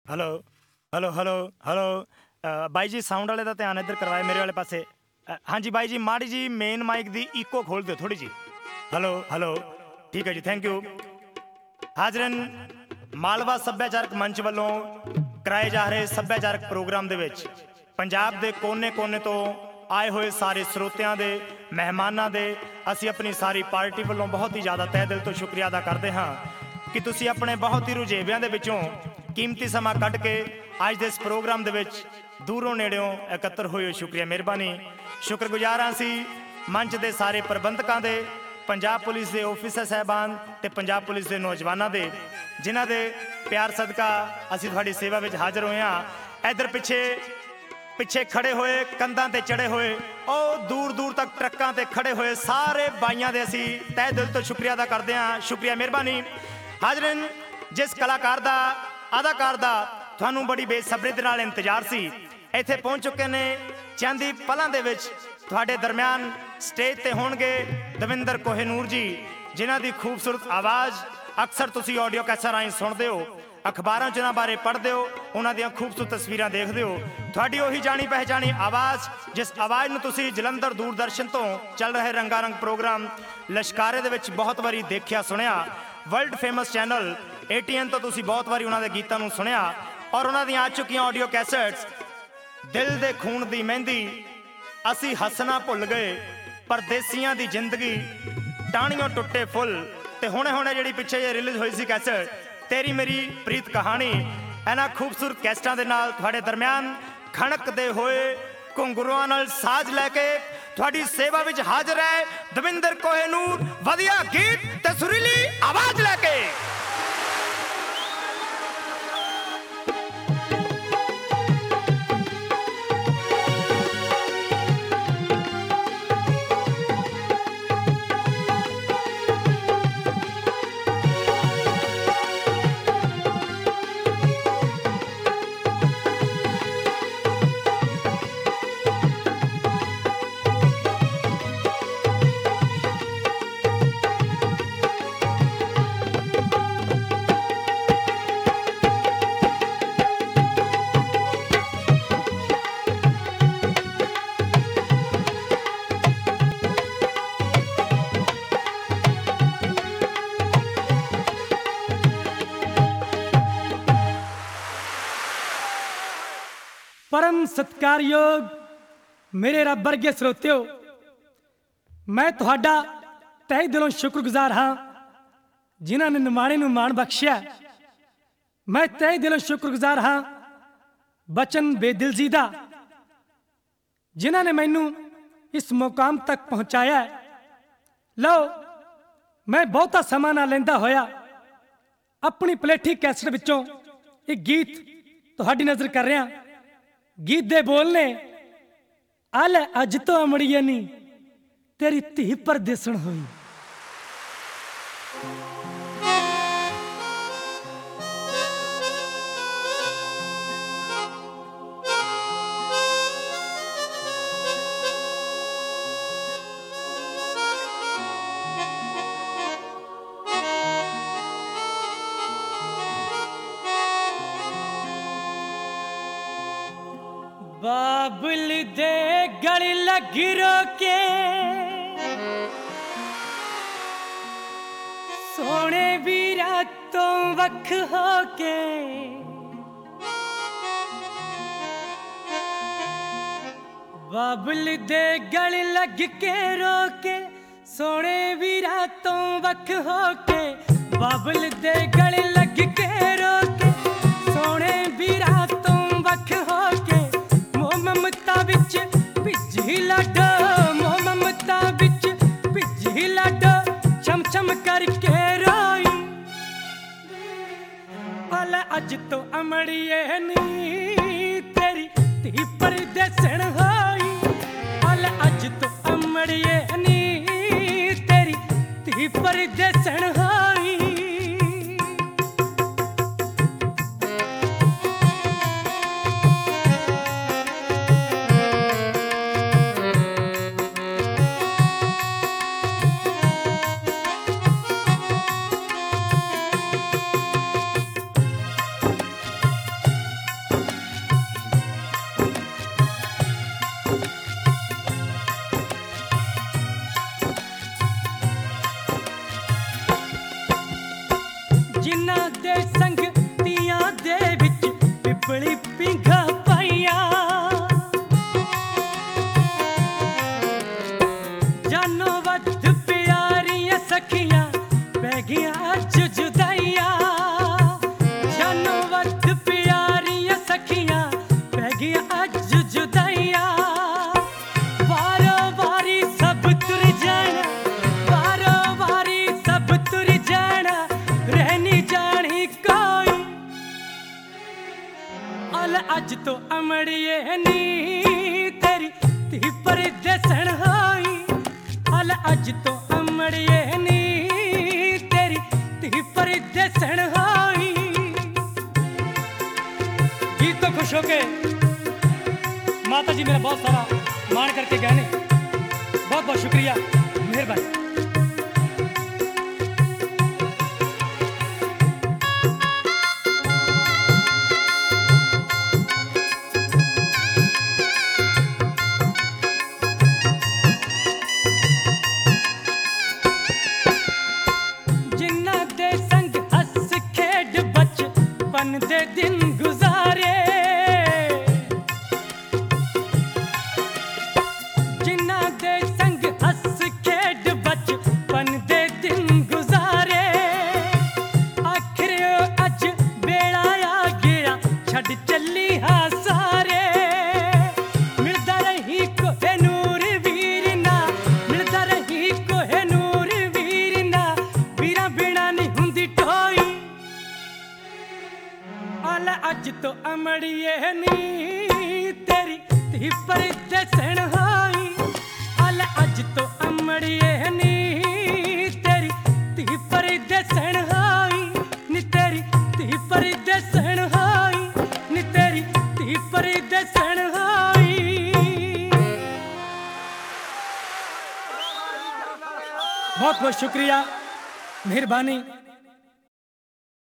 Hello hello hello hello ਬਾਈ ਜੀ sound ਵਾਲੇ ਦਾ ਧਿਆਨ ਇੱਧਰ ਕਰਵਾਏ ਮੇਰੇ ਵਾਲੇ ਪਾਸੇ। ਹਾਂਜੀ ਬਾਈ ਜੀ ਮਾੜੀ ਜੀ ਮੇਨ ਮਾਈਕ ਦੀ ਈਕੋ ਖੋਲ ਦਿਓ ਥੋੜੀ ਜੀ। ਹੈਲੋ ਹੈਲੋ ਠੀਕ ਹੈ ਜੀ ਥੈਂਕ ਯੂ। ਹਾਜ਼ਰਨ ਮਾਲਵਾ ਸੱਭਿਆਚਾਰਕ ਮੰਚ ਵੱਲੋਂ ਕਰਾਏ ਜਾ ਰਹੇ ਸੱਭਿਆਚਾਰਕ ਪ੍ਰੋਗਰਾਮ ਦੇ ਵਿੱਚ ਪੰਜਾਬ ਦੇ ਕੋਨੇ-ਕੋਨੇ ਤੋਂ ਆਏ ਹੋਏ ਸਾਰੇ ਸਰੋਤਿਆਂ ਦੇ ਮਹਿਮਾਨਾਂ ਦੇ ਅਸੀਂ ਆਪਣੀ ਸਾਰੀ ਪਾਰਟੀ ਵੱਲੋਂ ਬਹੁਤ ਹੀ ਜ਼ਿਆਦਾ ਤਹਿ ਦਿਲ ਤੋਂ ਸ਼ੁਕਰੀਆ ਅਦਾ ਕਰਦੇ ਹਾਂ ਕਿ ਤੁਸੀਂ ਆਪਣੇ ਬਹੁਤ ਹੀ ਰੁਝੇਵਿਆਂ ਦੇ ਵਿੱਚੋਂ ਕੀਮਤੀ ਸਮਾਂ ਕੱਢ ਕੇ ਅੱਜ ਦੇ ਇਸ ਪ੍ਰੋਗਰਾਮ ਦੇ ਵਿੱਚ ਦੂਰੋਂ ਨੇੜਿਓਂ ਇਕੱਤਰ ਹੋਏ ਹੋ। ਸ਼ੁਕਰੀਆ ਮਿਹਰਬਾਨੀ। ਸ਼ੁਕਰਗੁਜ਼ਾਰ ਹਾਂ ਅਸੀਂ ਮੰਚ ਦੇ ਸਾਰੇ ਪ੍ਰਬੰਧਕਾਂ ਦੇ, ਪੰਜਾਬ ਪੁਲਿਸ ਦੇ ਆਫੀਸਰ ਸਾਹਿਬਾਨ ਤੇ ਪੰਜਾਬ ਪੁਲਿਸ ਦੇ ਨੌਜਵਾਨਾਂ ਦੇ, ਜਿਨ੍ਹਾਂ ਦੇ ਪਿਆਰ ਸਦਕਾ ਅਸੀਂ ਤੁਹਾਡੀ ਸੇਵਾ ਵਿੱਚ ਹਾਜ਼ਰ ਹੋਏ ਹਾਂ। ਇੱਧਰ ਪਿੱਛੇ ਖੜੇ ਹੋਏ, ਕੰਧਾਂ ਤੇ ਚੜੇ ਹੋਏ, ਉਹ ਦੂਰ ਦੂਰ ਤੱਕ ਟਰੱਕਾਂ ਤੇ ਖੜੇ ਹੋਏ ਸਾਰੇ ਬਾਈਆਂ ਦੇ ਅਸੀਂ ਤਹਿ ਦਿਲ ਤੋਂ ਸ਼ੁਕਰੀਆ ਅਦਾ ਕਰਦੇ ਹਾਂ। ਸ਼ੁਕਰੀਆ ਮਿਹਰਬਾਨੀ। ਹਾਜ਼ਰੀਨ ਜਿਸ ਕਲਾਕਾਰ ਦਾ, ਅਦਾਕਾਰ ਦਾ ਤੁਹਾਨੂੰ ਬੜੀ ਬੇਸਬਰੀ ਦੇ ਨਾਲ ਇੰਤਜ਼ਾਰ ਸੀ, ਇੱਥੇ ਪਹੁੰਚ ਚੁੱਕੇ ਨੇ। ਚੰਦ ਹੀ ਪਲਾਂ ਦੇ ਵਿੱਚ ਤੁਹਾਡੇ ਦਰਮਿਆਨ ਸਟੇਜ ਤੇ ਹੋਣਗੇ ਦਵਿੰਦਰ ਕੋਹਿਨੂਰ ਜੀ, ਜਿਨ੍ਹਾਂ ਦੀ ਖੂਬਸੂਰਤ ਆਵਾਜ਼ ਅਕਸਰ ਤੁਸੀਂ ਆਡੀਓ ਕੈਸਟ ਰਾਹੀਂ ਸੁਣਦੇ ਹੋ, ਅਖਬਾਰਾਂ 'ਚ ਉਹਨਾਂ ਬਾਰੇ ਪੜ੍ਹਦੇ ਹੋ, ਉਹਨਾਂ ਦੀਆਂ ਖੂਬਸੂਰਤ ਤਸਵੀਰਾਂ ਦੇਖਦੇ ਹੋ। ਤੁਹਾਡੀ ਉਹੀ ਜਾਣੀ ਪਹਿਚਾਣੀ ਆਵਾਜ਼, ਜਿਸ ਆਵਾਜ਼ ਨੂੰ ਤੁਸੀਂ ਜਲੰਧਰ ਦੂਰਦਰਸ਼ਨ ਤੋਂ ਚੱਲ ਰਹੇ ਰੰਗਾਰੰਗ ਪ੍ਰੋਗਰਾਮ ਲਸ਼ਕਾਰੇ ਦੇ ਵਿੱਚ ਬਹੁਤ ਵਾਰੀ ਦੇਖਿਆ ਸੁਣਿਆ। ਵਰਲਡ ਫੇਮਸ ਚੈਨਲ ATN ਤੋਂ ਤੁਸੀਂ ਬਹੁਤ ਵਾਰੀ ਉਹਨਾਂ ਦੇ ਗੀਤਾਂ ਨੂੰ ਸੁਣਿਆ, ਔਰ ਉਹਨਾਂ ਦੀਆਂ ਆ ਚੁੱਕੀਆਂ ਆਡੀਓ ਕੈਸਟਸ ਦਿਲ ਦੇ ਖੂਨ ਦੀ ਮਹਿੰਦੀ, ਅਸੀਂ ਹੱਸਣਾ ਭੁੱਲ ਗਏ, ਪਰਦੇਸੀਆਂ ਦੀ ਜ਼ਿੰਦਗੀ, ਟਾਹਣੀਆਂ ਟੁੱਟੇ ਫੁੱਲ, ਤੇ ਹੁਣੇ ਜਿਹੜੀ ਪਿੱਛੇ ਜੇ ਰਿਲੀਜ਼ ਹੋਈ ਸੀ ਕੈਸਟ ਤੇਰੀ ਮੇਰੀ ਪ੍ਰੀਤ ਕਹਾਣੀ, ਇਹਨਾਂ ਖੂਬਸੂਰਤ ਕੈਸਟਾਂ ਦੇ ਨਾਲ ਤੁਹਾਡੇ ਦਰਮਿਆਨ ਖਣਕਦੇ ਹੋਏ ਘੁੰਗਰੂਆਂ ਨਾਲ ਸਾਜ਼ ਲੈ ਕੇ ਤੁਹਾਡੀ ਸੇਵਾ ਵਿੱਚ ਹਾਜ਼ਰ ਹੈ ਦਵਿੰਦਰ ਕੋਹਿਨੂਰ, ਵਧੀਆ ਗੀਤ ਤੇ ਸੁਰੀਲੀ ਆਵਾਜ਼ ਲੈ ਕੇ। परम सत्कारयोग मेरे रब वर्गे ਸਰੋਤਿਓ, मैं ਤੁਹਾਡਾ ਤਹਿ ਦਿਲੋਂ ਸ਼ੁਕਰਗੁਜ਼ਾਰ ਹਾਂ ਜਿਨ੍ਹਾਂ ਨੇ ਨਿਮਾਣੇ ਨੂੰ ਮਾਣ ਬਖਸ਼ਿਆ। ਮੈਂ ਤਹਿ ਦਿਲੋਂ ਸ਼ੁਕਰਗੁਜ਼ਾਰ ਹਾਂ ਬਚਨ ਬੇਦਿਲ ਜੀ ਦਾ, ਜਿਨ੍ਹਾਂ ਨੇ ਮੈਨੂੰ ਇਸ ਮੁਕਾਮ ਤੱਕ ਪਹੁੰਚਾਇਆ। ਲਓ ਮੈਂ ਬਹੁਤਾ ਸਮਾਂ ਨਾ ਲੈਂਦਾ ਹੋਇਆ ਆਪਣੀ ਪਲੇਠੀ ਕੈਸਟ ਵਿੱਚੋਂ ਇੱਕ ਗੀਤ ਤੁਹਾਡੀ ਨਜ਼ਰ ਕਰ ਰਿਹਾ। ਗੀਤ ਦੇ ਬੋਲ ਨੇ, ਆ ਲੈ ਅੱਜ ਤੋਂ ਅਮੜੀਏ ਨੀ ਤੇਰੀ ਧੀ ਪਰਦੇਸਣ ਹੋਈ। बाबुल दे गल लग रोके सोने भी रातों वख होके, बाबुल दे गल लग के रोके सोने भी रातों वख होके, बाबुल दे गल लग के रोके सोने भी रातों वख होके, ममता बिच भिजी लाडो, मोह ममता बिच भिजी लाडो, छम छम करके रोई। अल अज तो अमड़िए नी तेरी धी परदेसण होई, अल अज तो अमड़िए नी तेरी धी परदेसण होई। अल अज तो अमड़िए नी तेरी धी परदेसण होई। अल अज तो अमड़िए नी तेरी धी परदेसण होई। गीत तो खुश होके माता जी मेरा बहुत सारा मान करके गए ने। बहुत बहुत शुक्रिया, मेहरबानी। जिन्ना दे संग हस खेड बचपन दे दिन गुजारे, जिन्ना दे संग हस खेड बचपन दे दिन गुजारे। आखिर अज बेड़ा आ गया छड़ चली हा सारे। मिलदा रही कोहे नूर वीर ना, मिलदा रही कोहे नूर वीर ना, वीरा बिना नहीं हुंदी टोई। अल अज तो अमड़िए नी तेरी धी परदेसण होई। अल अज तो अमड़िए नी तेरी धी परदेसण होई। नी तेरी धी परदेसण होई, नी तेरी धी परदेसण होई। बहुत बहुत शुक्रिया, मेहरबानी।